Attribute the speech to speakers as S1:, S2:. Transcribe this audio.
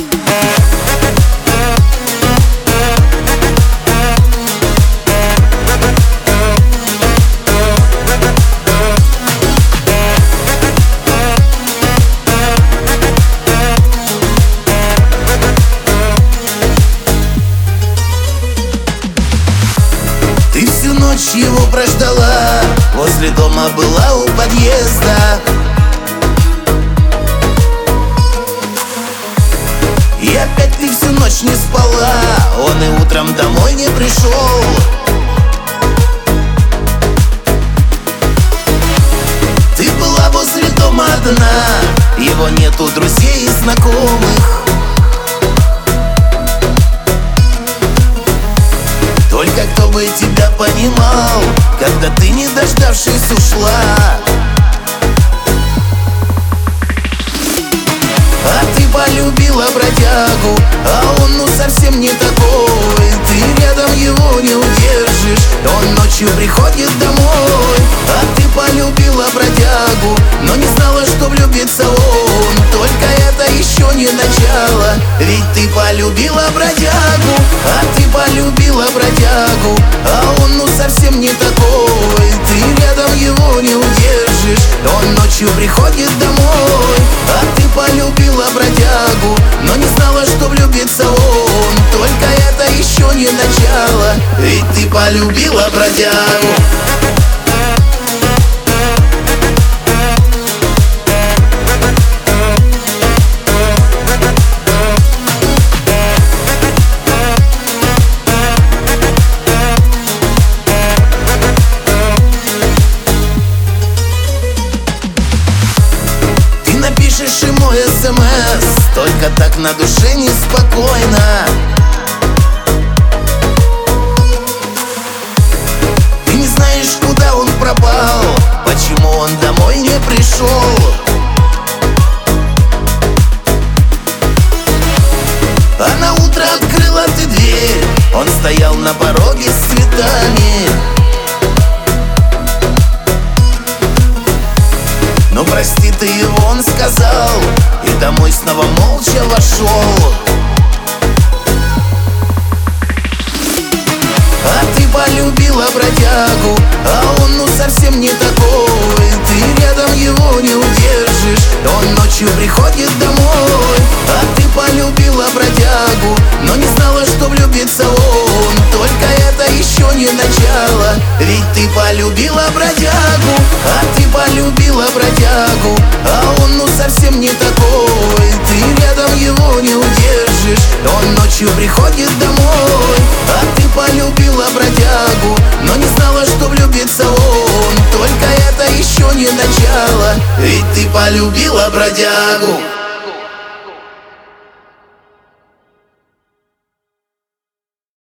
S1: Ты всю ночь его прождала, возле дома была у подъезда. И опять ты всю ночь не спала, он и утром домой не пришел. Ты была возле дома одна, его нету друзей и знакомых. Только кто бы тебя понимал, когда ты, не дождавшись, ушла. А ты полюбила бродягу, а он ну совсем не такой. Ты рядом его не удержишь, он ночью приходит домой. А ты полюбила бродягу, но не знала, что влюбится он. Только это еще не начало, ведь ты полюбила бродягу. А ты полюбила бродягу, а он ну совсем не такой. Ты рядом его не удержишь, он ночью приходит домой. А ты полюбила бродягу, но не знала, что влюбится он. Только это еще не начало, ведь ты полюбила бродягу. Напишешь ему СМС, только так на душе неспокойно. Ты не знаешь, куда он пропал, почему он домой не пришел. А на утро открыла ты дверь, он стоял на пороге с цветами. Ну прости ты его, он сказал, и домой снова молча вошел. А ты полюбила бродягу, а он ну совсем не такой. Ты рядом его не удержишь, он ночью приходит домой. А ты полюбила бродягу, но не знала, что влюбится он. Только это еще не начало, ведь ты полюбила бродягу. А ты полюбила бродягу, а он ну совсем не такой. Ты рядом его не удержишь, он ночью приходит домой. А ты полюбила бродягу, но не знала, что влюбится он. Только это еще не начало, ведь ты полюбила бродягу.